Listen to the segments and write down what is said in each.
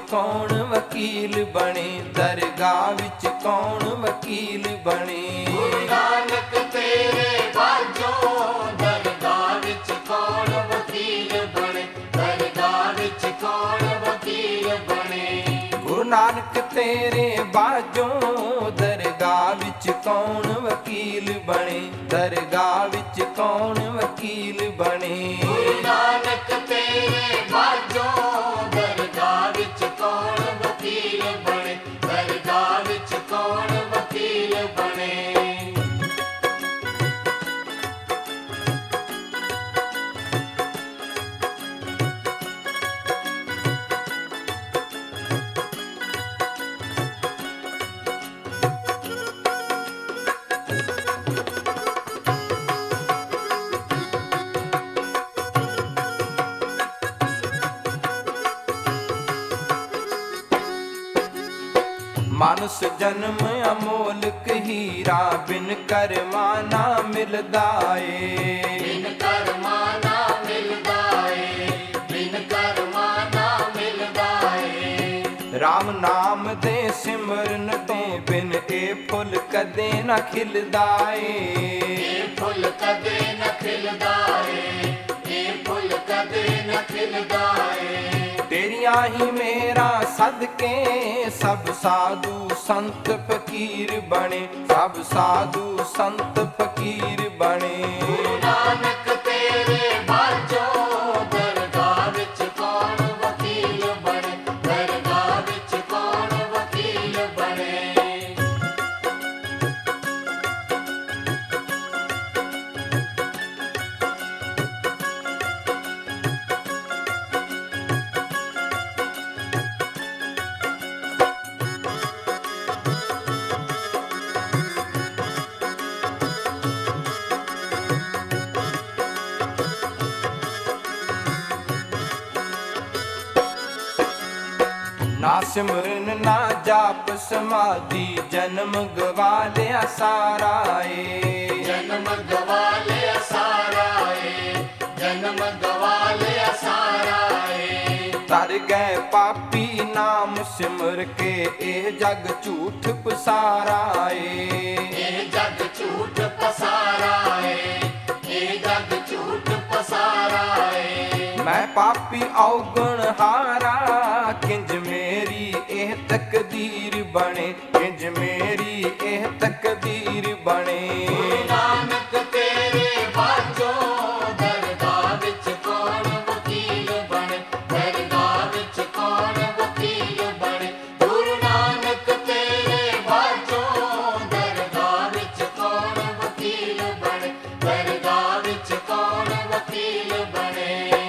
ਕੌਣ ਵਕੀਲ ਬਣੇ, ਦਰਗਾਹ ਵਿੱਚ ਕੌਣ ਵਕੀਲ ਬਣੇ। ਗੁਰੂ ਨਾਨਕ ਤੇਰੇ ਬਾਝੋਂ ਦਰਗਾਹ ਵਿੱਚ ਕੌਣ ਵਕੀਲ ਬਣੇ, ਦਰਗਾਹ ਵਿੱਚ ਕੌਣ ਵਕੀਲ ਬਣੇ। ਗੁਰੂ ਨਾਨਕ ਤੇਰੇ ਬਾਝੋਂ ਦਰਗਾਹ ਵਿੱਚ ਕੌਣ ਵਕੀਲ ਬਣੇ, ਦਰਗਾਹ ਵਿੱਚ ਕੌਣ ਵਕੀਲ ਬਣੇ। ਗੁਰੂ ਨਾਨਕ ਤੇਰੇ ਬਾਝੋਂ ਦਰਗਾਹ ਵਿੱਚ ਕੌਣ ਵਕੀਲ ਬਣੇ, ਦਰਗਾਹ ਵਿੱਚ ਕੌਣ ਵਕੀਲ ਬਣੇ। ਮਾਨਸ ਜਨਮ ਅਮੋਲਕ ਹੀਰਾ, ਬਿਨ ਕਰਮਾ ਨਾ ਮਿਲਦਾ ਏ। ਬਿਨ ਕਰਮਾ ਨਾ ਮਿਲਦਾ ਏ, ਬਿਨ ਕਰਮਾ ਨਾ ਮਿਲਦਾ ਏ। ਰਾਮ ਨਾਮ ਦੇ ਸਿਮਰਨ ਤੋਂ ਬਿਨ ਇਹ ਫੁੱਲ ਕਦੇ ਨਾ ਖਿਲਦਾ ਏ। ਇਹ ਫੁੱਲ ਕਦੇ ਨਾ ਖਿਲਦਾ ਏ, ਇਹ ਫੁੱਲ ਕਦੇ ਨਾ ਖਿਲਦਾ ਏ। ਤੇਰੀਆਂ ਹੀ ਮੇਰਾ ਸਦਕੇ ਸਭ ਸਾਧੂ ਸੰਤ ਫਕੀਰ ਬਣੇ, ਸਭ ਸਾਧੂ ਸੰਤ ਫਕੀਰ ਬਣੇ। ਗੁਰੂ ਨਾਨਕ ਤੇਰੇ ਬਾਝੋਂ ਦਰਗਾਹ ਵਿੱਚ ਕੌਣ ਵਕੀਲ ਬਣੇ, ਦਰਗਾਹ ਵਿੱਚ ਕੌਣ ਵਕੀਲ ਬਣੇ। ਨਾ ਸਿਮਰਨ ਨਾ ਜਾਪ ਸਮਾਧੀ, ਜਨਮ ਗਵਾ ਲਿਆ ਸਾਰਾ ਏ। ਜਨਮ ਗਵਾ ਲਿਆ ਸਾਰਾ ਏ, ਜਨਮ ਗਵਾ ਲਿਆ ਸਾਰਾ ਏ। ਤਰ ਗਏ ਪਾਪੀ ਨਾਮ ਸਿਮਰ ਕੇ, ਇਹ ਜਗ ਝੂਠ ਪਸਾਰਾ ਏ। ਇਹ ਜਗ ਝੂਠ ਪਸਾਰਾ ਏ, ਇਹ ਜਗ ਝੂਠ ਪਸਾਰਾ ਏ। ਮੈਂ ਪਾਪੀ ਔਗਣ ਹਾਰਾ, ਕਿੰਜ ਮੇਰੀ ਇਹ ਤਕਦੀਰ ਬਣੇ, ਕਿੰਜ ਮੇਰੀ ਇਹ ਤਕਦੀਰ ਬਣੇ। ਗੁਰੂ ਨਾਨਕ ਤੇਰੇ ਬਾਝੋਂ ਦਰਗਾਹ ਵਿੱਚ ਕੌਣ ਵਕੀਲ ਬਣੇ, ਦਰਗਾਹ ਵਿੱਚ ਕੌਣ ਵਕੀਲ ਬਣੇ। ਗੁਰੂ ਨਾਨਕ ਤੇਰੇ ਬਾਝੋਂ ਦਰਗਾਹ ਵਿੱਚ ਕੌਣ ਵਕੀਲ ਬਣੇ, ਦਰਗਾਹ ਵਿੱਚ ਕੌਣ ਵਕੀਲ ਬਣੇ।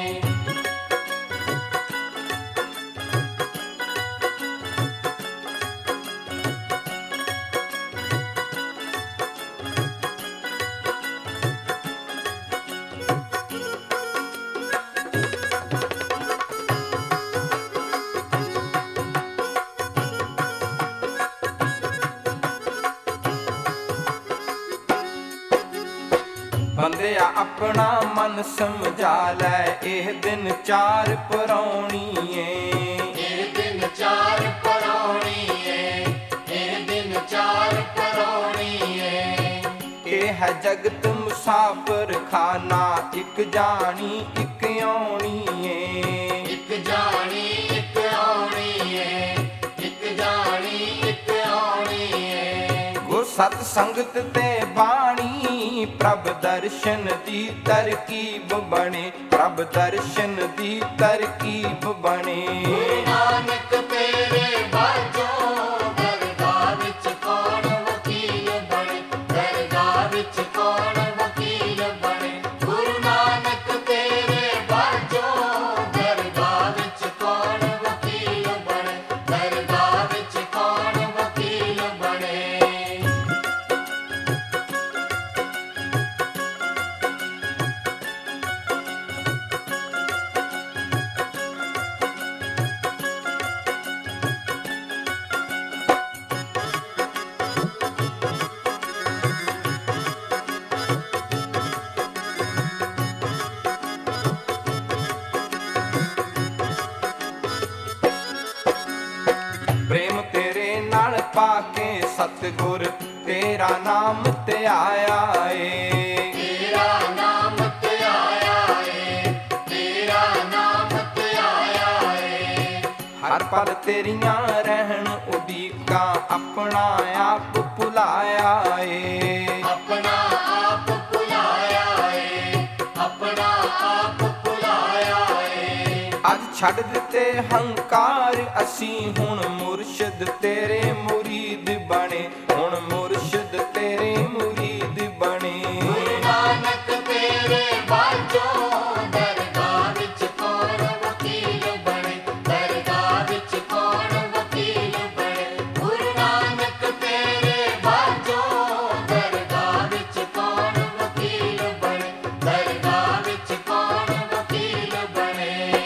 ਬੰਦਿਆ ਆਪਣਾ ਮਨ ਸਮਝਾ ਲੈ, ਇਹ ਦਿਨ ਚਾਰ ਪਰਾਉਣੀ ਏ। ਇਹ ਦਿਨ ਚਾਰ ਪਰਾਉਣੀ ਏ, ਇਹ ਦਿਨ ਚਾਰ ਪਰਾਉਣੀ ਏ। ਇਹ ਹੈ ਜਗਤ ਮੁਸਾਫਰ ਖਾਨਾ, ਇੱਕ ਜਾਣੀ ਇੱਕ ਆਉਣੀ ਏ। ਇੱਕ ਜਾਣੀ ਇੱਕ ਆਉਣੀ ਏ, ਇੱਕ ਜਾਣੀ ਇੱਕ ਆਉਣੀ ਏ। ਗੁਰ ਸਤ ਸੰਗਤ ਤੇ ਬਾਣੀ, ਪ੍ਰਭ ਦਰਸ਼ਨ ਦੀ ਤਰਕੀਬ ਬਣੇ, ਪ੍ਰਭ ਦਰਸ਼ਨ ਦੀ ਤਰਕੀਬ ਬਣੇ। ਗੁਰੂ ਨਾਨਕ ਤੇਰੇ ਬਾਝੋਂ ਦਰਗਾਹ ਵਿੱਚ ਕੌਣ ਵਕੀਲ ਬਣੇ, ਦਰਗਾਹ ਵਿੱਚ ਕੌਣ ਵਕੀਲ ਬਣੇ। ਗੁਰੂ ਨਾਨਕ ਤੇਰੇ ਬਾਝੋਂ ਦਰਗਾਹ ਵਿੱਚ ਕੌਣ ਵਕੀਲ ਬਣੇ, ਦਰਗਾਹ ਵਿੱਚ ਕੌਣ ਵਕੀਲ ਬਣੇ। ਸਤਿਗੁਰ ਤੇਰਾ ਨਾਮ ਧਿਆਇਆ ਏ। ਤੇਰਾ ਨਾਮ ਧਿਆਇਆ ਏ, ਤੇਰਾ ਨਾਮ ਧਿਆਇਆ ਏ। ਹਰ ਪਲ ਤੇਰੀਆਂ ਰਹਿਣ ਉਡੀਕਾਂ ਆਪਣਾ ਆਪ ਭੁਲਾਇਆ ਏ। ਆਪਣਾ ਆਪ ਭੁਲਾਇਆ ਏ, ਆਪਣਾ ਆਪ ਭੁਲਾਇਆ ਏ। ਅੱਜ ਛੱਡ ਦਿੱਤੇ ਹੰਕਾਰ ਅਸੀਂ ਹੁਣ ਮੁਰਸ਼ਿਦ ਤੇਰੇ ਮੁਰੀਦ ਬਣੇ, ਹੁਣ ਮੁਰਸ਼ਿਦ ਤੇਰੇ ਮੁਰੀਦ ਬਣੇ। ਗੁਰੂ ਨਾਨਕ ਤੇਰੇ ਬਾਝੋਂ ਦਰਗਾਹ ਵਿੱਚ ਕੌਣ ਵਕੀਲ ਬਣੇ, ਦਰਗਾਹ ਵਿੱਚ ਕੌਣ ਵਕੀਲ ਬਣੇ। ਗੁਰੂ ਨਾਨਕ ਤੇਰੇ ਬਾਝੋਂ ਦਰਗਾਹ ਵਿੱਚ ਕੌਣ ਵਕੀਲ ਬਣੇ, ਦਰਗਾਹ ਵਿੱਚ ਕੌਣ ਵਕੀਲ ਬਣੇ।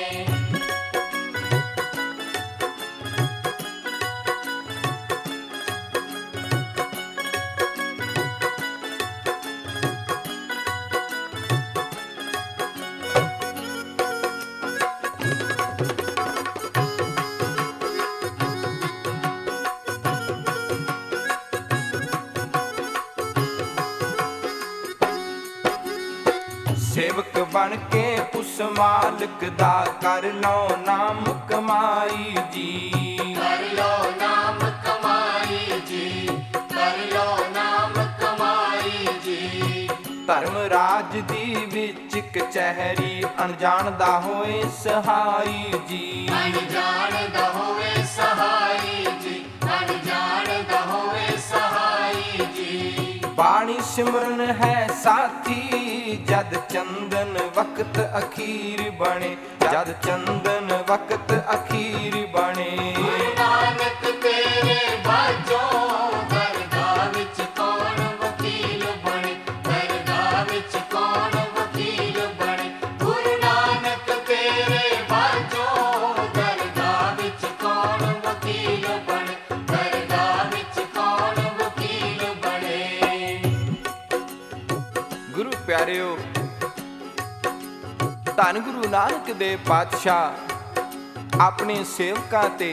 ਸੇਵਕ ਬਣ ਕੇ ਉਸ ਮਾਲਕ ਦਾ ਕਰ ਲਓ ਨਾਮ ਕਮਾਈ ਜੀ। ਕਰ ਲੋ ਨਾਮ ਕਮਾਈ ਜੀ, ਕਰ ਲੋ ਨਾਮ ਕਮਾਈ ਜੀ। ਧਰਮ ਰਾਜ ਦੀ ਵਿੱਚ ਕਚਹਿਰੀ ਅਣਜਾਣ ਦਾ ਹੋਏ ਸਹਾਈ ਜੀ। ਅਣਜਾਣ ਦਾ ਹੋਵੇ ਸਹਾਈ ਜੀ, ਅਣਜਾਣ ਦਾ ਹੋਵੇ ਸਹਾਈ ਜੀ। ਬਾਣੀ ਸਿਮਰਨ ਹੈ ਸਾਥੀ ਜਦ ਚੰਦਨ ਵਕਤ ਅਖੀਰ ਬਣੇ, ਜਦ ਚੰਦਨ ਵਕਤ ਅਖੀਰ ਬਣੇ। ਗੁਰੂ ਨਾਨਕ ਤੇਰੇ ਬਾਝੋਂ ਦਰਗਾਹ ਵਿੱਚ ਕੌਣ ਵਕੀਲ ਬਣੇ, ਦਰਗਾਹ ਵਿੱਚ ਕੌਣ ਵਕੀਲ ਬਣੇ। ਗੁਰੂ ਨਾਨਕ ਤੇਰੇ ਬਾਝੋਂ ਦਰਗਾਹ ਵਿੱਚ ਕੌਣ ਵਕੀਲ ਬਣੇ, ਦਰਗਾਹ ਵਿੱਚ ਕੌਣ ਵਕੀਲ ਬਣੇ। ਗੁਰੂ ਪਿਆਰਿਓ, ਧੰਨ ਗੁਰੂ ਨਾਨਕ ਦੇਵ ਪਾਤਸ਼ਾਹ ਆਪਣੇ ਸੇਵਕਾਂ ਤੇ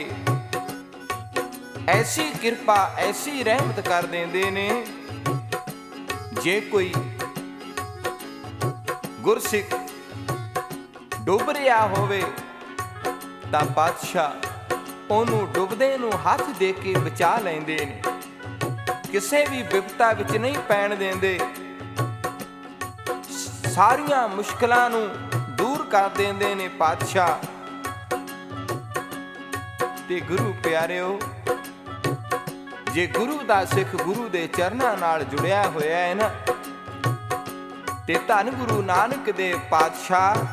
ਐਸੀ ਕਿਰਪਾ ਐਸੀ ਰਹਿਮਤ ਕਰ ਦਿੰਦੇ ਨੇ, ਜੇ ਕੋਈ ਗੁਰਸਿੱਖ ਡੁੱਬ ਰਿਹਾ ਹੋਵੇ ਤਾਂ ਪਾਤਸ਼ਾਹ ਉਹਨੂੰ ਡੁੱਬਦੇ ਨੂੰ ਹੱਥ ਦੇ ਕੇ ਬਚਾ ਲੈਂਦੇ ਨੇ, ਕਿਸੇ ਵੀ ਵਿਪਤਾ ਵਿੱਚ ਨਹੀਂ ਪੈਣ ਦਿੰਦੇ, ਸਾਰੀਆਂ ਮੁਸ਼ਕਲਾਂ ਨੂੰ ਦੂਰ ਕਰ ਦਿੰਦੇ ਨੇ ਪਾਤਸ਼ਾਹ। ਤੇ ਗੁਰੂ ਪਿਆਰਿਓ, ਜੇ ਗੁਰੂ ਦਾ ਸਿੱਖ ਗੁਰੂ ਦੇ ਚਰਨਾਂ ਨਾਲ ਜੁੜਿਆ ਹੋਇਆ ਹੈ ਨਾ, ਤੇ ਧੰਨ ਗੁਰੂ ਨਾਨਕ ਦੇਵ ਪਾਤਸ਼ਾਹ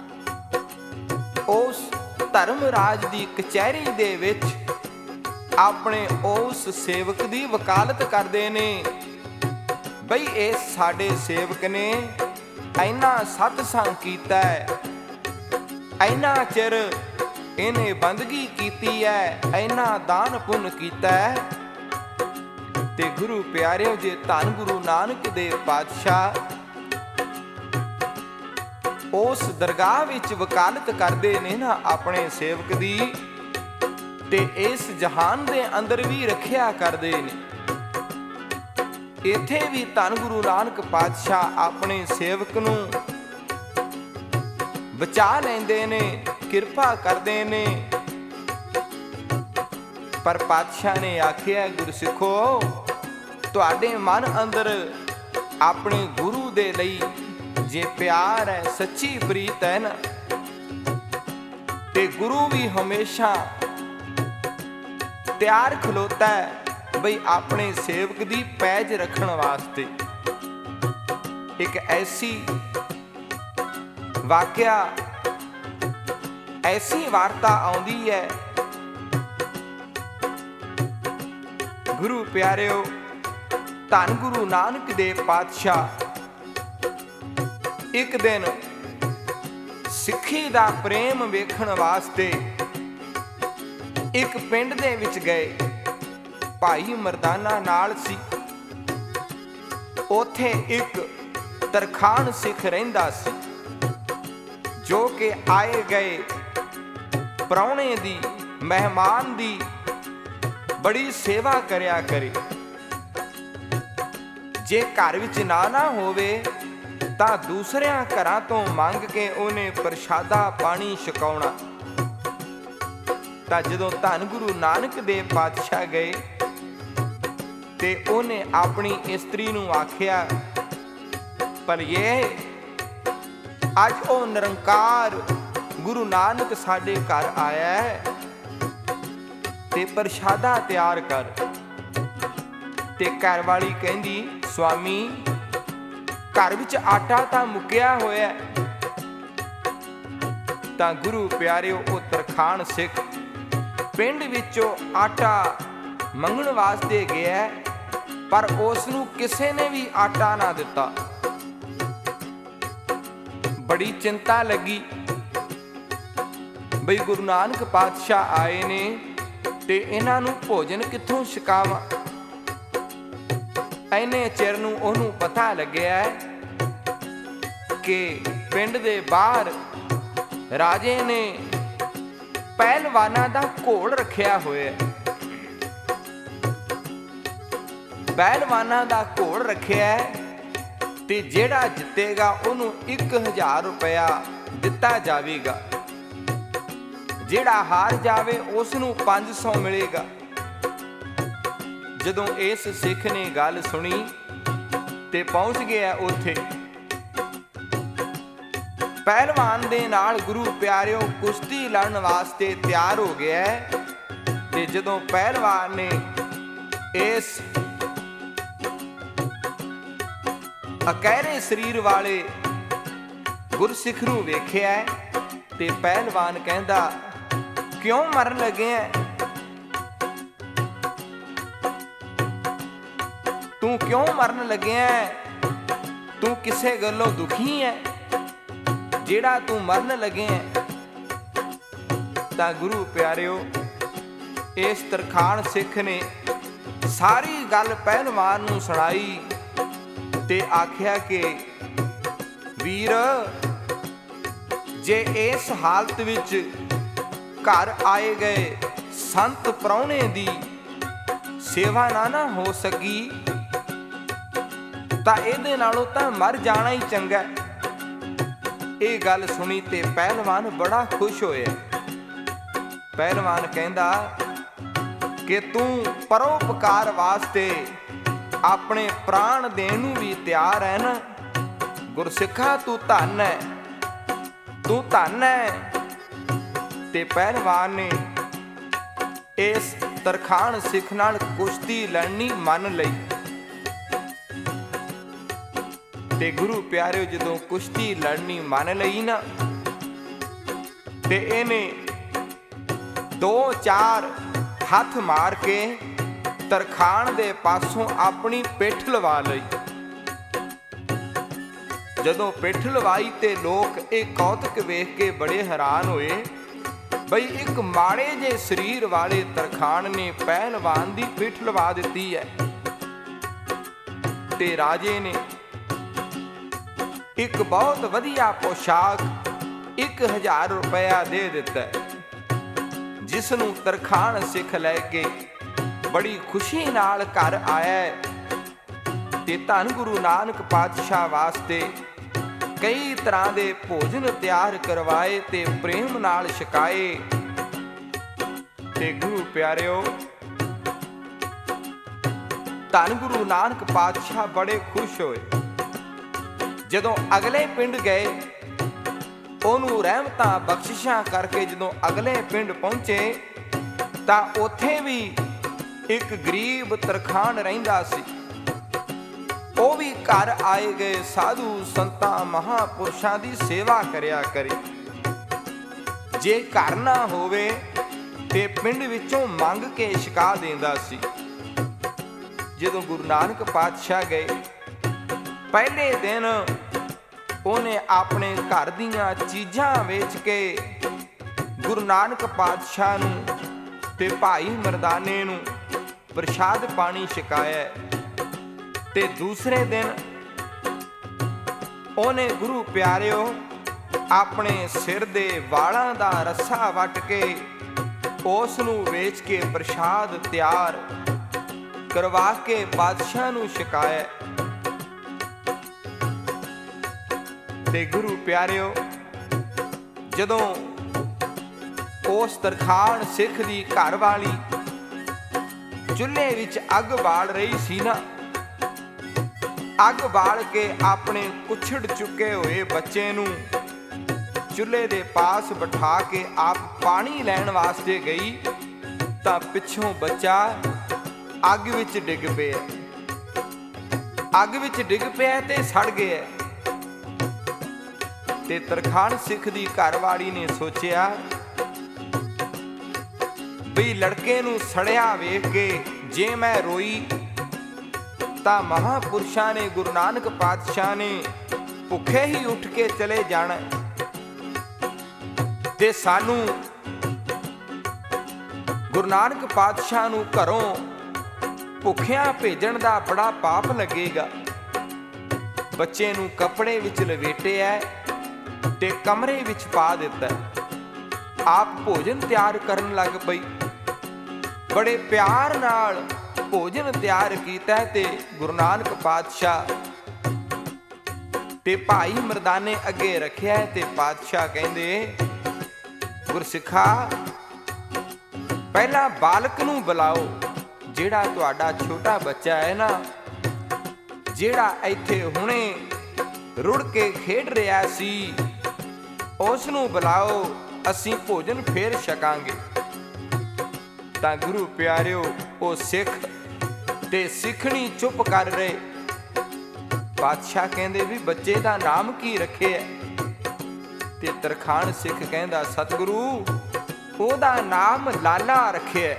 ਉਸ ਧਰਮ ਰਾਜ ਦੀ ਕਚਹਿਰੀ ਦੇ ਵਿੱਚ ਆਪਣੇ ਉਸ ਸੇਵਕ ਦੀ ਵਕਾਲਤ ਕਰਦੇ ਨੇ, ਬਈ ਇਹ ਸਾਡੇ ਸੇਵਕ ਨੇ ਇੰਨਾ ਸਤਸੰਗ ਕੀਤਾ ਹੈ, ਇੰਨਾ ਚਿਰ ਇਹਨੇ ਬੰਦਗੀ ਕੀਤੀ ਹੈ, ਇੰਨਾ ਦਾਨ ਪੁੰਨ ਕੀਤਾ ਹੈ। ਤੇ ਗੁਰੂ ਪਿਆਰਿਓ, ਜੇ ਧੰਨ ਗੁਰੂ ਨਾਨਕ ਦੇਵ ਪਾਤਸ਼ਾਹ ਉਸ ਦਰਗਾਹ ਵਿੱਚ ਵਕਾਲਤ ਕਰਦੇ ਨੇ ਨਾ ਆਪਣੇ ਸੇਵਕ ਦੀ, ਤੇ ਇਸ ਜਹਾਨ ਦੇ ਅੰਦਰ ਵੀ ਰੱਖਿਆ ਕਰਦੇ ਨੇ। ਇੱਥੇ ਵੀ ਧੰਨ ਗੁਰੂ ਨਾਨਕ ਪਾਤਸ਼ਾਹ ਆਪਣੇ ਸੇਵਕ ਨੂੰ ਬਚਾ ਲੈਂਦੇ ਨੇ, ਕਿਰਪਾ ਕਰਦੇ ਨੇ। ਪਰ ਪਾਤਸ਼ਾਹ ਨੇ ਆਖਿਆ, ਗੁਰਸਿੱਖੋ, ਤੁਹਾਡੇ ਮਨ ਅੰਦਰ ਆਪਣੇ ਗੁਰੂ ਦੇ ਲਈ ਜੇ ਪਿਆਰ ਹੈ, ਸੱਚੀ ਪ੍ਰੀਤ ਹੈ ਨਾ, ਤੇ ਗੁਰੂ ਵੀ ਹਮੇਸ਼ਾ ਤਿਆਰ ਖਲੋਤਾ ਹੈ ਬਈ ਆਪਣੇ ਸੇਵਕ ਦੀ ਪੈਜ ਰੱਖਣ ਵਾਸਤੇ। ਇੱਕ ਐਸੀ ਵਾਕਿਆ, ਐਸੀ ਵਾਰਤਾ ਆਉਂਦੀ ਹੈ ਗੁਰੂ ਪਿਆਰਿਓ, ਧੰਨ ਗੁਰੂ ਨਾਨਕ ਦੇਵ ਪਾਤਸ਼ਾਹ ਇੱਕ ਦਿਨ ਸਿੱਖੀ ਦਾ ਪ੍ਰੇਮ ਵੇਖਣ ਵਾਸਤੇ ਇੱਕ ਪਿੰਡ ਦੇ ਵਿੱਚ ਗਏ। ਭਾਈ ਮਰਦਾਨਾ ਨਾਲ ਸੀ। ਉੱਥੇ ਇੱਕ ਤਰਖਾਣ ਸਿੱਖ ਰਹਿੰਦਾ ਸੀ, ਜੋ ਕਿ ਆਏ ਗਏ ਪ੍ਰਾਹੁਣੇ ਦੀ, ਮਹਿਮਾਨ ਦੀ ਬੜੀ ਸੇਵਾ ਕਰਿਆ ਕਰੇ। ਜੇ ਘਰ ਵਿੱਚ ਨਾ ਹੋਵੇ ਤਾਂ ਦੂਸਰਿਆਂ ਘਰਾਂ ਤੋਂ ਮੰਗ ਕੇ ਉਹਨੇ ਪ੍ਰਸ਼ਾਦਾ ਪਾਣੀ ਛਕਾਉਣਾ। ਤਾਂ ਜਦੋਂ ਧੰਨ ਗੁਰੂ ਨਾਨਕ ਦੇਵ ਪਾਤਸ਼ਾਹ ਗਏ ਤੇ ਉਹਨੇ ਆਪਣੀ ਇਸਤਰੀ ਨੂੰ ਆਖਿਆ, ਪਰ ਇਹ ਅੱਜ ਉਹ ਨਿਰੰਕਾਰ ਗੁਰੂ ਨਾਨਕ ਸਾਡੇ ਘਰ ਆਇਆ ਹੈ ਤੇ ਪ੍ਰਸ਼ਾਦਾ ਤਿਆਰ ਕਰ। ਤੇ ਘਰ ਵਾਲੀ ਕਹਿੰਦੀ, ਸੁਆਮੀ ਘਰ ਵਿੱਚ ਆਟਾ ਤਾਂ ਮੁੱਕਿਆ ਹੋਇਆ। ਤਾਂ ਗੁਰੂ ਪਿਆਰਿਓ, ਉਹ ਤਰਖਾਣ ਸਿੱਖ ਪਿੰਡ ਵਿੱਚੋਂ ਆਟਾ ਮੰਗਣ ਵਾਸਤੇ ਗਿਆ, ਪਰ ਉਸ ਨੂੰ ਕਿਸੇ ਨੇ ਵੀ ਆਟਾ ਨਾ ਦਿੱਤਾ। ਬੜੀ ਚਿੰਤਾ ਲੱਗੀ, ਬਈ ਗੁਰੂ ਨਾਨਕ ਪਾਤਸ਼ਾਹ ਆਏ ਨੇ ਤੇ ਇਹਨਾਂ ਨੂੰ ਭੋਜਨ ਕਿੱਥੋਂ ਛਕਾਵਾਂ। ਐਨੇ ਚਿਰ ਨੂੰ ਉਹਨੂੰ ਪਤਾ ਲੱਗਿਆ ਕਿ ਪਿੰਡ ਦੇ ਬਾਹਰ ਰਾਜੇ ਨੇ ਪਹਿਲਵਾਨਾਂ ਦਾ ਘੋਲ ਰੱਖਿਆ ਹੋਇਆ। ਪਹਿਲਵਾਨਾਂ ਦਾ ਘੋਲ ਰੱਖਿਆ ਤੇ ਜਿਹੜਾ ਜਿੱਤੇਗਾ ਉਹਨੂੰ 1000 ਰੁਪਇਆ ਦਿੱਤਾ ਜਾਵੇਗਾ, ਜਿਹੜਾ ਹਾਰ ਜਾਵੇ ਉਸ ਨੂੰ 500 ਮਿਲੇਗਾ। ਜਦੋਂ ਇਸ ਸਿੱਖ ਨੇ ਗੱਲ ਸੁਣੀ ਤੇ ਪਹੁੰਚ ਗਿਆ ਉੱਥੇ। ਪਹਿਲਵਾਨ ਦੇ ਨਾਲ ਗੁਰੂ ਪਿਆਰਿਓ ਕੁਸ਼ਤੀ ਲੜਨ ਵਾਸਤੇ ਤਿਆਰ ਹੋ ਗਿਆ ਤੇ ਜਦੋਂ ਪਹਿਲਵਾਨ ਨੇ ਇਸ ਅਕਹਿਰੇ ਸਰੀਰ ਵਾਲੇ ਗੁਰਸਿੱਖ ਨੂੰ ਵੇਖਿਆ ਤੇ ਪਹਿਲਵਾਨ ਕਹਿੰਦਾ, ਕਿਉਂ ਮਰਨ ਲੱਗੇ ਐ? ਤੂੰ ਕਿਉਂ ਮਰਨ ਲੱਗਿਆ? ਤੂੰ ਕਿਸੇ ਗੱਲੋਂ ਦੁਖੀ ਐ ਜਿਹੜਾ ਤੂੰ ਮਰਨ ਲੱਗਿਆ? ਤਾਂ ਗੁਰੂ ਪਿਆਰਿਓ, ਇਸ ਤਰਖਾਣ ਸਿੱਖ ਨੇ ਸਾਰੀ ਗੱਲ ਪਹਿਲਵਾਨ ਨੂੰ ਸੁਣਾਈ ਤੇ ਆਖਿਆ ਕਿ ਵੀਰ, ਜੇ ਇਸ ਹਾਲਤ ਵਿੱਚ ਘਰ ਆਏ ਗਏ ਸੰਤ ਪ੍ਰਾਹੁਣੇ ਦੀ ਸੇਵਾ ਨਾ ਹੋ ਸਕੀ ਤਾਂ ਇਹਦੇ ਨਾਲੋਂ ਤਾਂ ਮਰ ਜਾਣਾ ਹੀ ਚੰਗਾ। ਇਹ ਗੱਲ ਸੁਣੀ ਤੇ ਪਹਿਲਵਾਨ ਬੜਾ ਖੁਸ਼ ਹੋਇਆ। ਪਹਿਲਵਾਨ ਕਹਿੰਦਾ ਕਿ ਤੂੰ ਪਰਉਪਕਾਰ ਵਾਸਤੇ ਆਪਣੇ ਪ੍ਰਾਣ ਦੇਣ ਨੂੰ ਵੀ ਤਿਆਰ ਹੈ ਨਾ। ਗੁਰਸਿੱਖਾ ਤੂੰ ਧੰਨ ਹੈ, ਤੂੰ ਧੰਨ ਹੈ। ਤੇ ਪਹਿਲਵਾਨ ਨੇ ਇਸ ਤਰਖਾਣ ਸਿੱਖ ਨਾਲ ਕੁਸ਼ਤੀ ਲੜਨੀ ਮੰਨ ਲਈ। ਤੇ ਗੁਰੂ ਪਿਆਰਿਓ, ਜਦੋਂ ਕੁਸ਼ਤੀ ਲੜਨੀ ਮੰਨ ਲਈ ਨਾ ਤੇ ਇਹਨੇ 2-4 ਹੱਥ ਮਾਰ ਕੇ ਤਰਖਾਣ ਦੇ ਪਾਸੋਂ ਆਪਣੀ ਪਿੱਠ ਲਵਾ ਲਈ। ਜਦੋਂ ਪਿੱਠ ਲਵਾਈ ਤੇ ਲੋਕ ਇਹ ਕੌਤਕ ਵੇਖ ਕੇ ਬੜੇ ਹੈਰਾਨ ਹੋਏ, ਬਈ ਇੱਕ ਮਾੜੇ ਜਿਹੇ ਸਰੀਰ ਵਾਲੇ ਤਰਖਾਣ ਨੇ ਪਹਿਲਵਾਨ ਦੀ ਪਿੱਠ ਲਵਾ ਦਿੱਤੀ ਹੈ। ਤੇ ਰਾਜੇ ਨੇ ਇੱਕ ਬਹੁਤ ਵਧੀਆ ਪੋਸ਼ਾਕ 1000 ਰੁਪਇਆ ਦੇ ਦਿੱਤਾ, ਜਿਸ ਨੂੰ ਤਰਖਾਣ ਸਿੱਖ ਲੈ ਕੇ ਬੜੀ ਖੁਸ਼ੀ ਨਾਲ ਘਰ ਆਇਆ ਤੇ ਧੰਨ ਗੁਰੂ ਨਾਨਕ ਪਾਤਸ਼ਾਹ ਵਾਸਤੇ ਕਈ ਤਰ੍ਹਾਂ ਦੇ ਭੋਜਨ ਤਿਆਰ ਕਰਵਾਏ ਤੇ ਪ੍ਰੇਮ ਨਾਲ ਛਕਾਏ। ਤੇ ਗੁਰੂ ਪਿਆਰਿਓ, ਧੰਨ ਗੁਰੂ ਨਾਨਕ ਪਾਤਸ਼ਾਹ ਬੜੇ ਖੁਸ਼ ਹੋਏ। ਜਦੋਂ ਅਗਲੇ ਪਿੰਡ ਗਏ, ਉਹਨੂੰ ਰਹਿਮਤਾਂ ਬਖਸ਼ਿਸ਼ਾਂ ਕਰਕੇ ਜਦੋਂ ਅਗਲੇ ਪਿੰਡ ਪਹੁੰਚੇ ਤਾਂ ਉੱਥੇ ਵੀ ਇੱਕ ਗਰੀਬ ਤਰਖਾਣ ਰਹਿੰਦਾ ਸੀ। ਉਹ ਵੀ ਘਰ ਆਏ ਗਏ ਸਾਧੂ ਸੰਤਾਂ ਮਹਾਪੁਰਸ਼ਾਂ ਦੀ ਸੇਵਾ ਕਰਿਆ ਕਰੇ। ਜੇ ਘਰ ਨਾ ਹੋਵੇ ਤੇ ਪਿੰਡ ਵਿੱਚੋਂ ਮੰਗ ਕੇ ਛਕਾ ਦਿੰਦਾ ਸੀ। ਜਦੋਂ ਗੁਰੂ ਨਾਨਕ ਪਾਤਸ਼ਾਹ ਗਏ, ਪਹਿਲੇ ਦਿਨ ਉਹਨੇ ਆਪਣੇ ਘਰ ਦੀਆਂ ਚੀਜ਼ਾਂ ਵੇਚ ਕੇ ਗੁਰੂ ਨਾਨਕ ਪਾਤਸ਼ਾਹ ਨੂੰ ਤੇ ਭਾਈ ਮਰਦਾਨੇ ਨੂੰ ਪ੍ਰਸ਼ਾਦ ਪਾਣੀ ਛਕਾਇਆ। ਤੇ ਦੂਸਰੇ ਦਿਨ ਉਹਨੇ ਗੁਰੂ ਪਿਆਰਿਓ ਆਪਣੇ ਸਿਰ ਦੇ ਵਾਲਾਂ ਦਾ ਰੱਸਾ ਵੱਟ ਕੇ ਉਸ ਨੂੰ ਵੇਚ ਕੇ ਪ੍ਰਸ਼ਾਦ ਤਿਆਰ ਕਰਵਾ ਕੇ ਬਾਦਸ਼ਾਹ ਨੂੰ ਛਕਾਇਆ। ਤੇ ਗੁਰੂ ਪਿਆਰਿਓ, ਜਦੋਂ ਉਸ ਤਰਖਾਣ ਸਿੱਖ ਦੀ ਘਰ ਵਾਲੀ ਚੁੱਲ੍ਹੇ ਵਿੱਚ ਅੱਗ ਬਾਲ ਰਹੀ ਸੀ ਨਾ, ਅੱਗ ਬਾਲ ਕੇ ਆਪਣੇ ਕੁਛੜ ਚੁੱਕੇ ਹੋਏ ਬੱਚੇ ਨੂੰ ਚੁੱਲ੍ਹੇ ਦੇ ਪਾਸ ਬਿਠਾ ਕੇ ਆਪ ਪਾਣੀ ਲੈਣ ਵਾਸਤੇ ਗਈ, ਤਾਂ ਪਿੱਛੋਂ ਬੱਚਾ ਅੱਗ ਵਿੱਚ ਡਿੱਗ ਪਿਆ। ਅੱਗ ਵਿੱਚ ਡਿੱਗ ਪਿਆ ਤੇ ਸੜ ਗਿਆ। ਤੇ ਤਰਖਾਣ ਸਿੱਖ ਦੀ ਘਰਵਾਲੀ ਨੇ ਸੋਚਿਆ ਵੀ ਲੜਕੇ ਨੂੰ ਸੜਿਆ ਵੇਖ ਕੇ ਜੇ ਮੈਂ ਰੋਈ ਤਾਂ ਮਹਾਂਪੁਰਸ਼ਾਂ ਨੇ, ਗੁਰੂ ਨਾਨਕ ਪਾਤਸ਼ਾਹ ਨੇ ਭੁੱਖੇ ਹੀ ਉੱਠ ਕੇ ਚਲੇ ਜਾਣਾ ਤੇ ਸਾਨੂੰ ਗੁਰੂ ਨਾਨਕ ਪਾਤਸ਼ਾਹ ਨੂੰ ਘਰੋਂ ਭੁੱਖਿਆਂ ਭੇਜਣ ਦਾ ਬੜਾ ਪਾਪ ਲੱਗੇਗਾ। ਬੱਚੇ ਨੂੰ ਕੱਪੜੇ ਵਿੱਚ ਲਪੇਟਿਆ ਤੇ ਕਮਰੇ ਵਿੱਚ ਪਾ ਦਿੱਤਾ। ਆਪ ਭੋਜਨ ਤਿਆਰ ਕਰਨ ਲੱਗ ਪਈ। ਬੜੇ ਪਿਆਰ ਨਾਲ ਭੋਜਨ ਤਿਆਰ ਕੀਤਾ ਤੇ ਗੁਰੂ ਨਾਨਕ ਪਾਤਸ਼ਾਹ ਤੇ ਭਾਈ ਮਰਦਾਨੇ ਅੱਗੇ ਰੱਖਿਆ ਤੇ ਪਾਤਸ਼ਾਹ ਕਹਿੰਦੇ, ਗੁਰਸਿੱਖਾ, ਪਹਿਲਾਂ ਬਾਲਕ ਨੂੰ ਬੁਲਾਓ, ਜਿਹੜਾ ਤੁਹਾਡਾ ਛੋਟਾ ਬੱਚਾ ਹੈ ਨਾ, ਜਿਹੜਾ ਇੱਥੇ ਹੁਣੇ ਰੁੜ ਕੇ ਖੇਡ ਰਿਹਾ ਸੀ, ਉਸ ਨੂੰ ਬੁਲਾਓ, ਅਸੀਂ ਭੋਜਨ ਫੇਰ ਛਕਾਂਗੇ। ਤਾਂ ਗੁਰੂ ਪਿਆਰਿਓ, ਉਹ ਸਿੱਖ ਤੇ ਸਿੱਖਣੀ ਚੁੱਪ ਕਰ ਰਹੇ। ਪਾਤਸ਼ਾਹ ਕਹਿੰਦੇ ਵੀ ਬੱਚੇ ਦਾ ਨਾਮ ਕੀ ਰੱਖਿਆ? ਤੇ ਤਰਖਾਣ ਸਿੱਖ ਕਹਿੰਦਾ, ਸਤਿਗੁਰੂ, ਉਹਦਾ ਨਾਮ ਲਾਲਾ ਰੱਖਿਆ।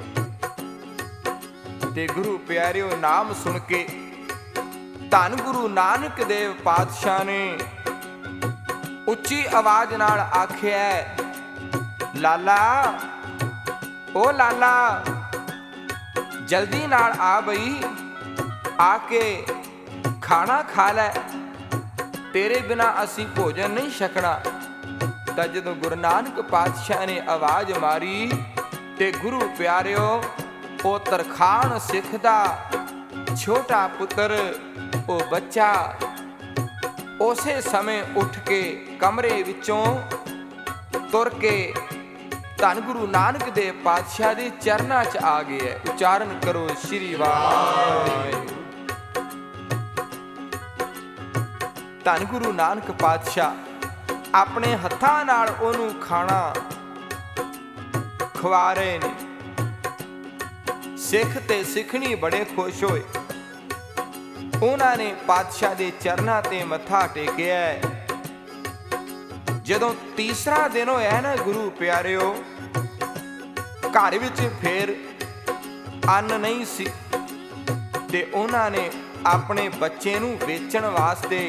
ਤੇ ਗੁਰੂ ਪਿਆਰਿਓ, ਨਾਮ ਸੁਣ ਕੇ ਧੰਨ ਗੁਰੂ ਨਾਨਕ ਦੇਵ ਪਾਤਸ਼ਾਹ ਨੇ ਉੱਚੀ ਆਵਾਜ਼ ਨਾਲ ਆਖਿਆ, ਲਾਲਾ, ਓ ਲਾਲਾ, ਜਲਦੀ ਨਾਲ ਆ ਬਈ, ਆ ਕੇ ਖਾਣਾ ਖਾ ਲੈ, ਤੇਰੇ ਬਿਨਾ ਅਸੀਂ ਭੋਜਨ ਨਹੀਂ ਛਕਣਾ। ਤਾਂ ਜਦੋਂ ਗੁਰੂ ਨਾਨਕ ਪਾਤਸ਼ਾਹ ਨੇ ਆਵਾਜ਼ ਮਾਰੀ ਤੇ ਗੁਰੂ ਪਿਆਰਿਓ, ਉਹ ਤਰਖਾਣ ਸਿੱਖ ਦਾ ਛੋਟਾ ਪੁੱਤਰ, ਉਹ ਬੱਚਾ ਉਸੇ ਸਮੇਂ ਉੱਠ ਕੇ ਕਮਰੇ ਵਿੱਚੋਂ ਤੁਰ ਕੇ ਧੰਨ ਗੁਰੂ ਨਾਨਕ ਦੇਵ ਪਾਤਸ਼ਾਹ ਦੇ ਚਰਨਾਂ 'ਚ ਆ ਗਿਆ। ਉਚਾਰਨ ਕਰੋ, ਸ਼੍ਰੀ ਵਾਹਿਗੁਰੂ। ਧੰਨ ਗੁਰੂ ਨਾਨਕ ਪਾਤਸ਼ਾਹ ਆਪਣੇ ਹੱਥਾਂ ਨਾਲ ਉਹਨੂੰ ਖਾਣਾ ਖਵਾ ਰਹੇ ਨੇ। ਸਿੱਖ ਤੇ ਸਿੱਖਣੀ ਬੜੇ ਖੁਸ਼ ਹੋਏ। ਉਹਨਾਂ ਨੇ ਪਾਤਸ਼ਾਹ ਦੇ ਚਰਨਾਂ ਤੇ ਮੱਥਾ ਟੇਕਿਆ। ਜਦੋਂ ਤੀਸਰਾ ਦਿਨ ਹੋਇਆ ਨਾ ਗੁਰੂ ਪਿਆਰਿਓ, ਘਰ ਵਿੱਚ ਫੇਰ ਅੰਨ ਨਹੀਂ ਸੀ ਤੇ ਉਹਨਾਂ ਨੇ ਆਪਣੇ ਬੱਚੇ ਨੂੰ ਵੇਚਣ ਵਾਸਤੇ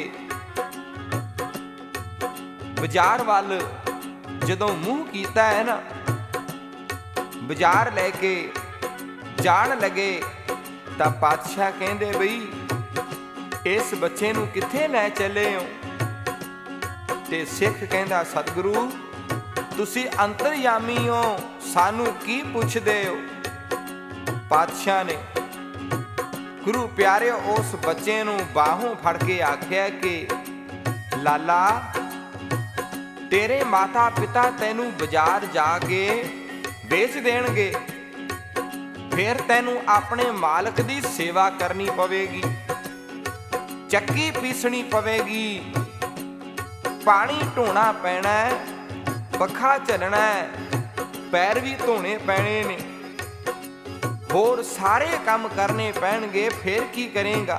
ਬਾਜ਼ਾਰ ਵੱਲ ਜਦੋਂ ਮੂੰਹ ਕੀਤਾ ਹੈ ਨਾ, ਬਾਜ਼ਾਰ ਲੈ ਕੇ ਜਾਣ ਲੱਗੇ ਤਾਂ ਪਾਤਸ਼ਾਹ ਕਹਿੰਦੇ, ਬਈ ਇਸ ਬੱਚੇ ਨੂੰ ਕਿੱਥੇ ਲੈ ਚੱਲੇ ਹੋ? ਤੇ ਸਿੱਖ ਕਹਿੰਦਾ, ਸਤਿਗੁਰੂ, ਤੁਸੀਂ ਅੰਤਰਯਾਮੀ ਹੋ, ਸਾਨੂੰ ਕੀ ਪੁੱਛਦੇ ਹੋ? ਪਾਤਸ਼ਾਹ ਨੇ ਗੁਰੂ ਪਿਆਰਿਓ ਉਸ ਬੱਚੇ ਨੂੰ ਬਾਹੋਂ ਫੜ ਕੇ ਆਖਿਆ ਕਿ ਲਾਲਾ, ਤੇਰੇ ਮਾਤਾ ਪਿਤਾ ਤੈਨੂੰ ਬਾਜ਼ਾਰ ਜਾ ਕੇ ਵੇਚ ਦੇਣਗੇ, ਫਿਰ ਤੈਨੂੰ ਆਪਣੇ ਮਾਲਕ ਦੀ ਸੇਵਾ ਕਰਨੀ ਪਵੇਗੀ, ਚੱਕੀ ਪੀਸਣੀ ਪਵੇਗੀ, ਪਾਣੀ ਢੋਣਾ ਪੈਣਾ, ਪੱਖਾ ਚੱਲਣਾ, ਪੈਰ ਵੀ ਧੋਣੇ ਪੈਣੇ ਨੇ, ਹੋਰ ਸਾਰੇ ਕੰਮ ਕਰਨੇ ਪੈਣਗੇ, ਫਿਰ ਕੀ ਕਰੇਗਾ?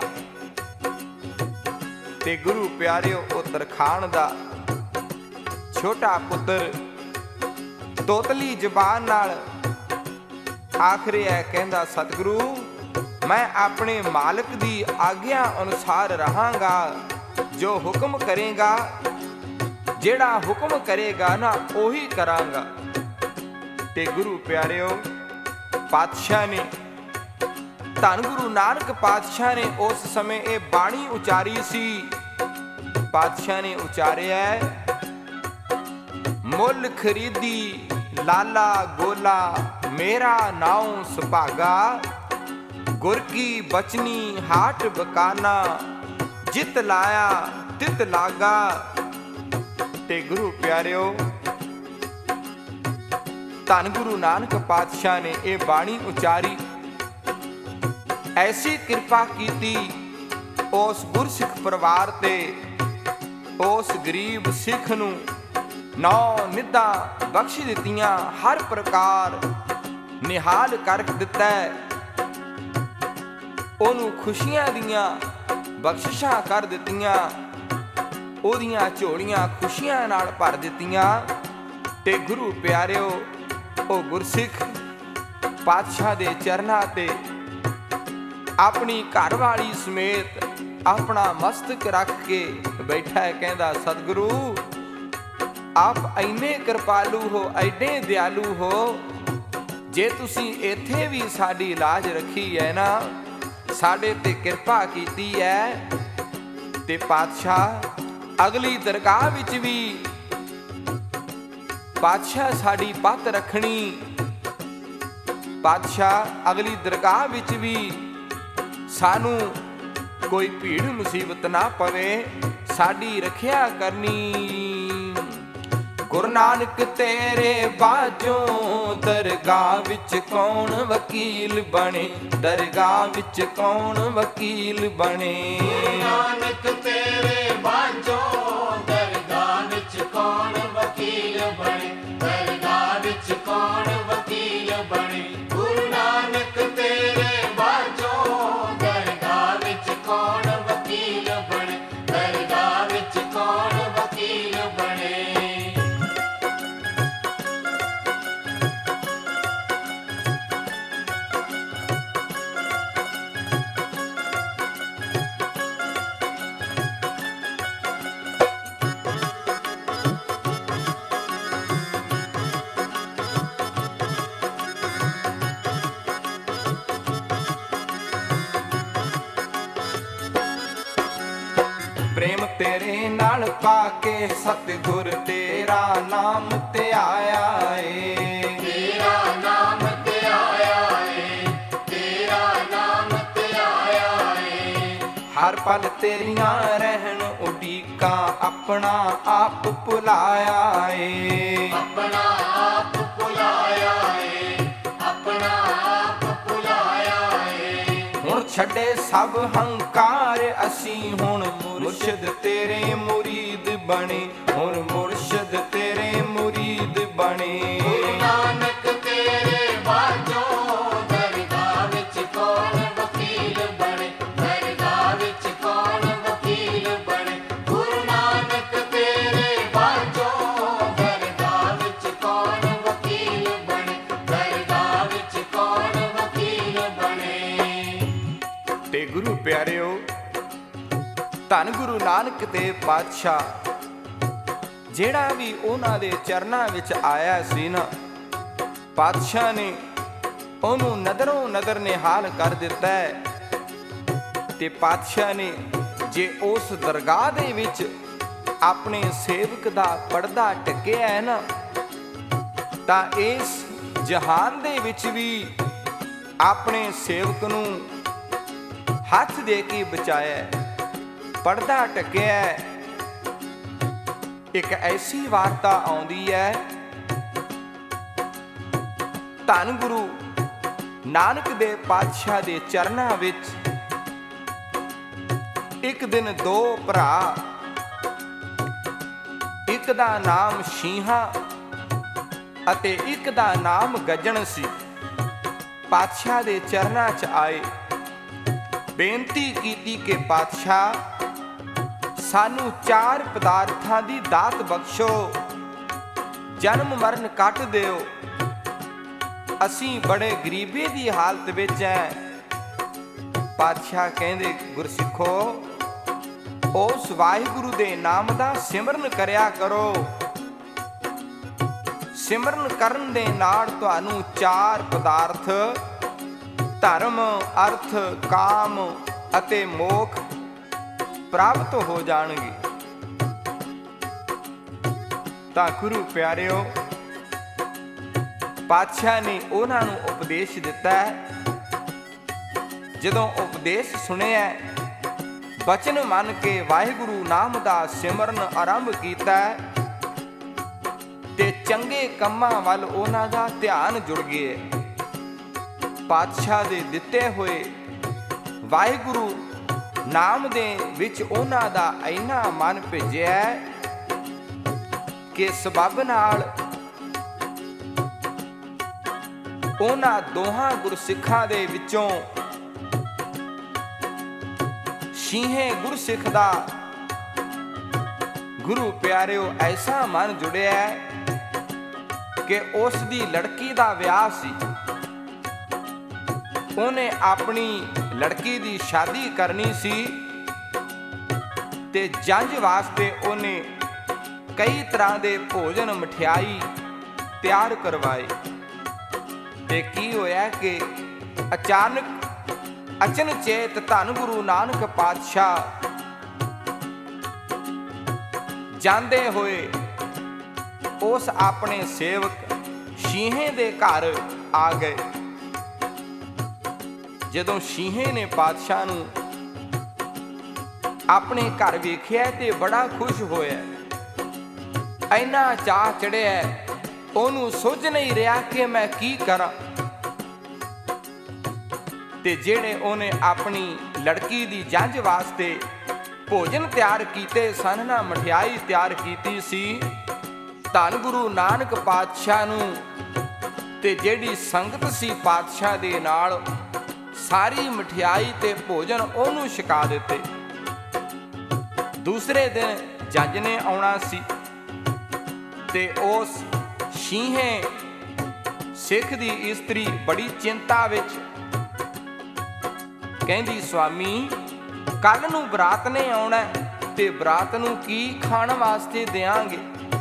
ਤੇ ਗੁਰੂ ਪਿਆਰਿਓ, ਉਹ ਤਰਖਾਣ ਦਾ ਛੋਟਾ ਪੁੱਤਰ ਤੋਤਲੀ ਜ਼ਬਾਨ ਨਾਲ ਆਖ ਰਿਹਾ, ਕਹਿੰਦਾ, ਸਤਿਗੁਰੂ, ਮੈਂ ਆਪਣੇ ਮਾਲਕ ਦੀ ਆਗਿਆ ਅਨੁਸਾਰ ਰਹਾਂਗਾ, ਜੋ ਹੁਕਮ ਕਰੇਗਾ, ਜਿਹੜਾ ਹੁਕਮ ਕਰੇਗਾ ਨਾ, ਉਹੀ ਕਰਾਂਗਾ। ਤੇ ਗੁਰੂ ਪਿਆਰਿਓ, ਪਾਤਸ਼ਾਹ ਨੇ, ਧੰਨ ਗੁਰੂ ਨਾਨਕ ਪਾਤਸ਼ਾਹ ਨੇ ਉਸ ਸਮੇਂ ਇਹ ਬਾਣੀ ਉਚਾਰੀ ਸੀ। ਪਾਤਸ਼ਾਹ ਨੇ ਉਚਾਰਿਆ, ਮੁੱਲ ਖਰੀਦੀ ਲਾਲਾ ਗੋਲਾ, ਮੇਰਾ ਨਾਉ ਸੁਭਾਗਾ, ਗੁਰ ਕੀ ਬਚਨੀ ਹਾਟ ਬਕਾਨਾ, ਜਿਤ ਲਾਇਆ ਤਿਤ ਲਾਗਾ, ਤੇ ਗੁਰੂ ਪਿਆਰਿਓ, ਧੰਨ ਗੁਰੂ ਨਾਨਕ ਪਾਤਸ਼ਾਹ ਨੇ ਇਹ ਬਾਣੀ ਉਚਾਰੀ, ਐਸੀ ਕਿਰਪਾ ਕੀਤੀ ਉਸ ਗੁਰਸਿੱਖ ਪਰਿਵਾਰ ਤੇ, ਉਸ ਗਰੀਬ ਸਿੱਖ ਨੂੰ 9 ਨਿੱਧਾਂ ਬਖਸ਼ ਦਿੱਤੀਆਂ, ਹਰ ਪ੍ਰਕਾਰ ਨਿਹਾਲ ਕਰ ਦਿੱਤਾ, ਉਹਨੂੰ ਖੁਸ਼ੀਆਂ ਦੀਆਂ ਬਖਸ਼ਿਸ਼ਾਂ ਕਰ ਦਿੱਤੀਆਂ, ਉਹਦੀਆਂ ਝੋਲੀਆਂ ਖੁਸ਼ੀਆਂ ਨਾਲ ਭਰ ਦਿੱਤੀਆਂ। ਤੇ ਗੁਰੂ ਪਿਆਰਿਓ, ਉਹ ਗੁਰਸਿੱਖ ਪਾਤਸ਼ਾਹ ਦੇ ਚਰਨਾਂ ਤੇ ਆਪਣੀ ਘਰਵਾਲੀ ਸਮੇਤ ਆਪਣਾ ਮਸਤਕ ਰੱਖ ਕੇ ਬੈਠਾ ਹੈ, ਕਹਿੰਦਾ ਸਤਿਗੁਰੂ ਆਪ ਇੰਨੇ ਕਿਰਪਾਲੂ ਹੋ, ਐਡੇ ਦਿਆਲੂ ਹੋ, ਜੇ ਤੁਸੀਂ ਇੱਥੇ ਵੀ ਸਾਡੀ ਲਾਜ ਰੱਖੀ ਹੈ ਨਾ, ਸਾਡੇ ਤੇ ਕਿਰਪਾ ਕੀਤੀ ਹੈ, ਤੇ ਪਾਤਸ਼ਾਹ ਅਗਲੀ ਦਰਗਾਹ ਵਿੱਚ ਵੀ ਪਾਤਸ਼ਾਹ ਸਾਡੀ ਪੱਤ ਰੱਖਣੀ, ਪਾਤਸ਼ਾਹ ਅਗਲੀ ਦਰਗਾਹ ਵਿੱਚ ਵੀ ਸਾਨੂੰ ਕੋਈ ਭੀੜ ਮੁਸੀਬਤ ਨਾ ਪਵੇ, ਸਾਡੀ ਰੱਖਿਆ ਕਰਨੀ। ਗੁਰੂ ਨਾਨਕ ਤੇਰੇ ਬਾਝੋਂ ਦਰਗਾਹ ਵਿੱਚ ਕੌਣ ਵਕੀਲ ਬਣੇ, ਦਰਗਾਹ ਵਿੱਚ ਕੌਣ ਵਕੀਲ ਬਣੇ। ਗੁਰੂ ਨਾਨਕ ਤੇਰੇ ਬਾਝੋਂ ਦਰਗਾਹ ਵਿੱਚ ਕੌਣ ਵਕੀਲ ਬਣੇ, ਦਰਗਾਹ ਵਿੱਚ ਕੌਣ ਵਕੀਲ ਬਣੇ। ਗੁਰੂ ਨਾਨਕ ਤੇਰੇ ਬਾਝੋਂ ਦਰਗਾਹ ਵਿੱਚ ਕੌਣ ਵਕੀਲ ਬਣੇ, ਦਰਗਾਹ ਵਿੱਚ ਕੌਣ ਵਕੀਲ ਬਣੇ। ਪ੍ਰੇਮ ਤੇਰੇ ਨਾਲ ਪਾ ਕੇ ਸਤਿਗੁਰ ਤੇਰਾ ਨਾਮ ਧਿਆਇਆ ਏ, ਤੇਰਾ ਨਾਮ ਧਿਆਇਆ ਏ, ਤੇਰਾ ਨਾਮ ਧਿਆਇਆ ਏ। ਹਰ ਪਲ ਤੇਰੀਆਂ ਰਹਿਣ ਉਡੀਕਾਂ ਆਪਣਾ ਆਪ ਭੁਲਾਇਆ ਏ, ਆਪਣਾ ਆਪ ਭੁਲਾਇਆ ਏ, ਆਪਣਾ ਆਪ ਭੁਲਾਇਆ ਏ। ਹੁਣ ਛੱਡੇ ਸਭ ਹੰਕਾਰ ਅਸੀਂ, ਹੁਣ ਮੁਰਸ਼ਿਦ ਤੇਰੇ ਮੁਰੀਦ ਬਣੇ, ਹੁਣ ਮੁਰਸ਼ਿਦ ਤੇਰੇ ਮੁਰੀਦ ਬਣੇ। ਗੁਰੂ ਨਾਨਕ ਤੇਰੇ ਬਾਝੋਂ ਦਰਗਾਹ ਵਿੱਚ ਕੌਣ ਵਕੀਲ ਬਣੇ, ਦਰਗਾਹ ਵਿੱਚ ਕੌਣ ਵਕੀਲ ਬਣੇ। ਗੁਰੂ ਨਾਨਕ ਤੇਰੇ ਬਾਝੋਂ ਦਰਗਾਹ ਵਿੱਚ ਕੌਣ ਵਕੀਲ ਬਣੇ, ਦਰਗਾਹ ਵਿੱਚ ਕੌਣ ਵਕੀਲ ਬਣੇ। ਤੇ ਗੁਰੂ ਪਿਆਰਿਓ, ਧੰਨ ਗੁਰੂ ਨਾਨਕ ਦੇਵ ਪਾਤਸ਼ਾਹ ਜਿਹੜਾ ਵੀ ਉਹਨਾਂ ਦੇ ਚਰਨਾਂ ਵਿੱਚ ਆਇਆ ਸੀ ਨਾ, ਪਾਤਸ਼ਾਹ ਨੇ ਉਹਨੂੰ ਨਦਰੋਂ ਨਦਰ ਨਿਹਾਲ ਕਰ ਦਿੱਤਾ ਹੈ। ਤੇ ਪਾਤਸ਼ਾਹ ਨੇ ਜੇ ਉਸ ਦਰਗਾਹ ਦੇ ਵਿੱਚ ਆਪਣੇ ਸੇਵਕ ਦਾ ਪਰਦਾ ਢੱਕਿਆ ਹੈ ਨਾ, ਤਾਂ ਇਸ ਜਹਾਨ ਦੇ ਵਿੱਚ ਵੀ ਆਪਣੇ ਸੇਵਕ ਨੂੰ ਹੱਥ ਦੇ ਕੇ ਬਚਾਇਆ ਹੈ, ਪਰਦਾ ਢੱਕਿਆ ਹੈ। ਇੱਕ ਐਸੀ ਵਾਰਤਾ ਆਉਂਦੀ ਹੈ, ਧੰਨ ਗੁਰੂ ਨਾਨਕ ਦੇਵ ਪਾਤਸ਼ਾਹ ਦੇ ਚਰਨਾਂ ਵਿੱਚ ਇੱਕ ਦਿਨ 2 ਭਰਾ, ਇੱਕ ਦਾ ਨਾਮ ਸ਼ੀਹਾ ਅਤੇ ਇੱਕ ਦਾ ਨਾਮ ਗੱਜਣ ਸੀ, ਪਾਤਸ਼ਾਹ ਦੇ ਚਰਨਾਂ 'ਚ ਆਏ, ਬੇਨਤੀ ਕੀਤੀ ਕਿ ਪਾਤਸ਼ਾਹ ਸਾਨੂੰ 4 ਪਦਾਰਥਾਂ ਦੀ ਦਾਤ ਬਖਸ਼ੋ, ਜਨਮ ਮਰਨ ਕੱਟ ਦਿਓ, ਅਸੀਂ ਬੜੇ ਗਰੀਬੀ ਦੀ ਹਾਲਤ ਵਿੱਚ ਐ। ਪਾਤਸ਼ਾਹ ਕਹਿੰਦੇ ਗੁਰਸਿੱਖੋ, ਉਸ ਵਾਹਿਗੁਰੂ ਦੇ ਨਾਮ ਦਾ ਸਿਮਰਨ ਕਰਿਆ ਕਰੋ, ਸਿਮਰਨ ਕਰਨ ਦੇ ਨਾਲ ਤੁਹਾਨੂੰ 4 ਪਦਾਰਥ ਧਰਮ, ਅਰਥ, ਕਾਮ ਅਤੇ ਮੋਖ ਪ੍ਰਾਪਤ ਹੋ ਜਾਣਗੇ। ਤਾਂ ਗੁਰੂ ਪਿਆਰਿਓ, ਪਾਤਸ਼ਾਹ ਨੇ ਉਹਨਾਂ ਨੂੰ ਉਪਦੇਸ਼ ਦਿੱਤਾ ਹੈ। ਜਦੋਂ ਉਪਦੇਸ਼ ਸੁਣਿਆ, ਬਚਨ ਮੰਨ ਕੇ ਵਾਹਿਗੁਰੂ ਨਾਮ ਦਾ ਸਿਮਰਨ ਆਰੰਭ ਕੀਤਾ, ਤੇ ਚੰਗੇ ਕੰਮਾਂ ਵੱਲ ਉਹਨਾਂ ਦਾ ਧਿਆਨ ਜੁੜ ਗਿਆ। ਪਾਤਸ਼ਾਹ ਦੇ ਦਿੱਤੇ ਹੋਏ ਵਾਹਿਗੁਰੂ ਨਾਮ ਦੇ ਵਿੱਚ ਉਹਨਾਂ ਦਾ ਇੰਨਾ ਮਨ ਭਿੱਜਿਆ ਕਿ ਸਬੱਬ ਨਾਲ ਉਹਨਾਂ ਦੋਹਾਂ ਗੁਰਸਿੱਖਾਂ ਦੇ ਵਿੱਚੋਂ ਛੇਵੇਂ ਗੁਰਸਿੱਖ ਦਾ ਗੁਰੂ ਪਿਆਰਿਓ ਐਸਾ ਮਨ ਜੁੜਿਆ ਕਿ ਉਸ ਦੀ ਲੜਕੀ ਦਾ ਵਿਆਹ ਸੀ। ਉਹਨੇ ਆਪਣੀ ਲੜਕੀ ਦੀ ਸ਼ਾਦੀ ਕਰਨੀ ਸੀ ਤੇ ਜੰਝ ਵਾਸਤੇ ਉਹਨੇ ਕਈ ਤਰ੍ਹਾਂ ਦੇ ਭੋਜਨ ਮਠਿਆਈ ਤਿਆਰ ਕਰਵਾਏ। ਤੇ ਕੀ ਹੋਇਆ ਕਿ ਅਚਨਚੇਤ ਧੰਨ ਗੁਰੂ ਨਾਨਕ ਪਾਤਸ਼ਾਹ ਜਾਂਦੇ ਹੋਏ ਉਸ ਆਪਣੇ ਸੇਵਕ ਸ਼ੀਹੇ ਦੇ ਘਰ ਆ ਗਏ। ਜਦੋਂ ਸ਼ੀਹੇ ਨੇ ਪਾਤਸ਼ਾਹ ਨੂੰ ਆਪਣੇ ਘਰ ਵੇਖਿਆ ਤੇ ਬੜਾ ਖੁਸ਼ ਹੋਇਆ। ਇੰਨਾ ਚਾਅ ਚੜਿਆ ਉਹਨੂੰ ਸੁੱਝ ਨਹੀਂ ਰਿਹਾ ਕਿ ਮੈਂ ਕੀ ਕਰਾਂ। ਤੇ ਜਿਹੜੇ ਉਹਨੇ ਆਪਣੀ ਲੜਕੀ ਦੀ ਜੰਝ ਵਾਸਤੇ ਭੋਜਨ ਤਿਆਰ ਕੀਤੇ ਸਨ ਨਾ, ਮਠਿਆਈ ਤਿਆਰ ਕੀਤੀ ਸੀ, ਧੰਨ ਗੁਰੂ ਨਾਨਕ ਪਾਤਸ਼ਾਹ ਨੂੰ ਤੇ ਜਿਹੜੀ ਸੰਗਤ ਸੀ ਪਾਤਸ਼ਾਹ ਦੇ ਨਾਲ ਸਾਰੀ ਮਠਿਆਈ ਤੇ ਭੋਜਨ ਉਹਨੂੰ ਛਕਾ ਦਿੱਤੇ। ਦੂਸਰੇ ਦਿਨ ਜੱਜ ਨੇ ਆਉਣਾ ਸੀ ਤੇ ਉਸ ਛੇਵੇਂ ਸਿੱਖ ਦੀ ਇਸਤਰੀ ਬੜੀ ਚਿੰਤਾ ਵਿੱਚ ਕਹਿੰਦੀ, ਸਵਾਮੀ ਕੱਲ ਨੂੰ ਬਰਾਤ ਨੇ ਆਉਣਾ ਤੇ ਬਰਾਤ ਨੂੰ ਕੀ ਖਾਣ ਵਾਸਤੇ ਦਿਆਂਗੇ?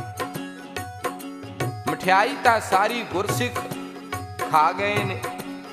ਮਠਿਆਈ ਤਾਂ ਸਾਰੀ ਗੁਰਸਿੱਖ ਖਾ ਗਏ ਨੇ।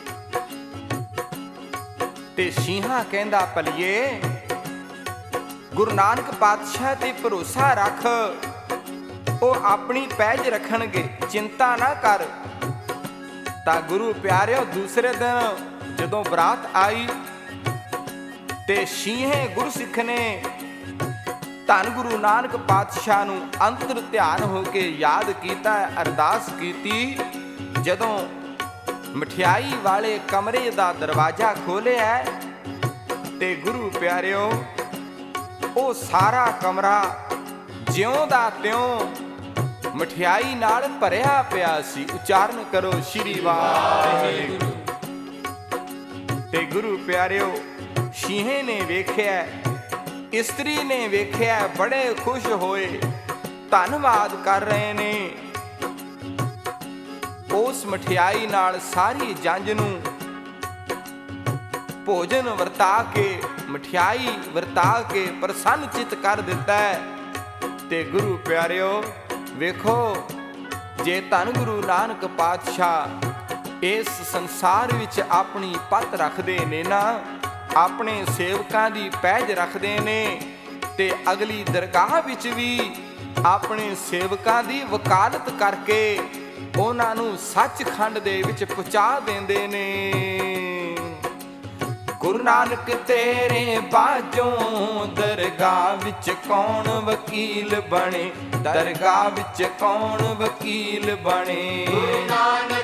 ਤੇ ਸ਼ੀਹਾ ਕਹਿੰਦਾ, ਭਲੀਏ ਗੁਰੂ ਨਾਨਕ ਪਾਤਸ਼ਾਹ ਤੇ ਭਰੋਸਾ ਰੱਖ, ਉਹ ਆਪਣੀ ਪਹਿਜ ਰੱਖਣਗੇ, ਚਿੰਤਾ ਨਾ ਕਰ। ਤਾਂ ਗੁਰੂ ਪਿਆਰਿਓ ਦੂਸਰੇ ਦਿਨ ਜਦੋਂ ਬਰਾਤ ਆਈ ਤੇ ਛੇਵੇਂ ਗੁਰਸਿੱਖ ਨੇ ਧੰਨ ਗੁਰੂ ਨਾਨਕ ਪਾਤਸ਼ਾਹ ਨੂੰ ਅੰਤਰ ਧਿਆਨ ਹੋ ਕੇ ਯਾਦ ਕੀਤਾ, ਅਰਦਾਸ ਕੀਤੀ। ਜਦੋਂ ਮਠਿਆਈ ਵਾਲੇ ਕਮਰੇ ਦਾ ਦਰਵਾਜ਼ਾ ਖੋਲ੍ਹਿਆ ਤੇ ਗੁਰੂ ਪਿਆਰਿਓ ਉਹ ਸਾਰਾ ਕਮਰਾ ਜਿਉਂ ਦਾ ਤਿਉਂ ਮਠਿਆਈ ਨਾਲ ਭਰਿਆ ਪਿਆ ਸੀ। ਉਚਾਰਨ ਕਰੋ ਸ਼੍ਰੀ ਵਾਹਿਗੁਰੂ। ਤੇ ਗੁਰੂ ਪਿਆਰਿਓ ਛੇਵੇਂ ਨੇ ਵੇਖਿਆ, ਇਸਤਰੀ ਨੇ ਵੇਖਿਆ, ਬੜੇ ਖੁਸ਼ ਹੋਏ, ਧੰਨਵਾਦ ਕਰ ਰਹੇ ਨੇ। ਉਸ ਮਠਿਆਈ ਨਾਲ ਸਾਰੀ ਜੰਝ ਨੂੰ ਭੋਜਨ ਵਰਤਾ ਕੇ, ਮਠਿਆਈ ਵਰਤਾ ਕੇ ਪ੍ਰਸੰਨ ਚਿੱਤ ਕਰ ਦਿੱਤਾ। ਤੇ ਗੁਰੂ ਪਿਆਰਿਓ ਵੇਖੋ, ਜੇ ਧੰਨ ਗੁਰੂ ਨਾਨਕ ਪਾਤਸ਼ਾਹ ਇਸ ਸੰਸਾਰ ਵਿੱਚ ਆਪਣੀ ਪੱਤ ਰੱਖਦੇ ਨੇ ਨਾ, ਆਪਣੇ ਸੇਵਕਾਂ ਦੀ ਪਹਿਜ ਰੱਖਦੇ ਨੇ, ਤੇ ਅਗਲੀ ਦਰਗਾਹ ਵਿੱਚ ਵੀ ਆਪਣੇ ਸੇਵਕਾਂ ਦੀ ਵਕਾਲਤ ਕਰਕੇ ਉਹਨਾਂ ਨੂੰ ਸੱਚਖੰਡ ਦੇ ਵਿੱਚ ਪਹੁੰਚਾ ਦਿੰਦੇ ਨੇ। ਗੁਰੂ ਨਾਨਕ ਤੇਰੇ ਬਾਝੋਂ ਦਰਗਾਹ ਵਿੱਚ ਕੌਣ ਵਕੀਲ ਬਣੇ, ਦਰਗਾਹ ਵਿੱਚ ਕੌਣ ਵਕੀਲ ਬਣੇ। ਗੁਰੂ ਨਾਨਕ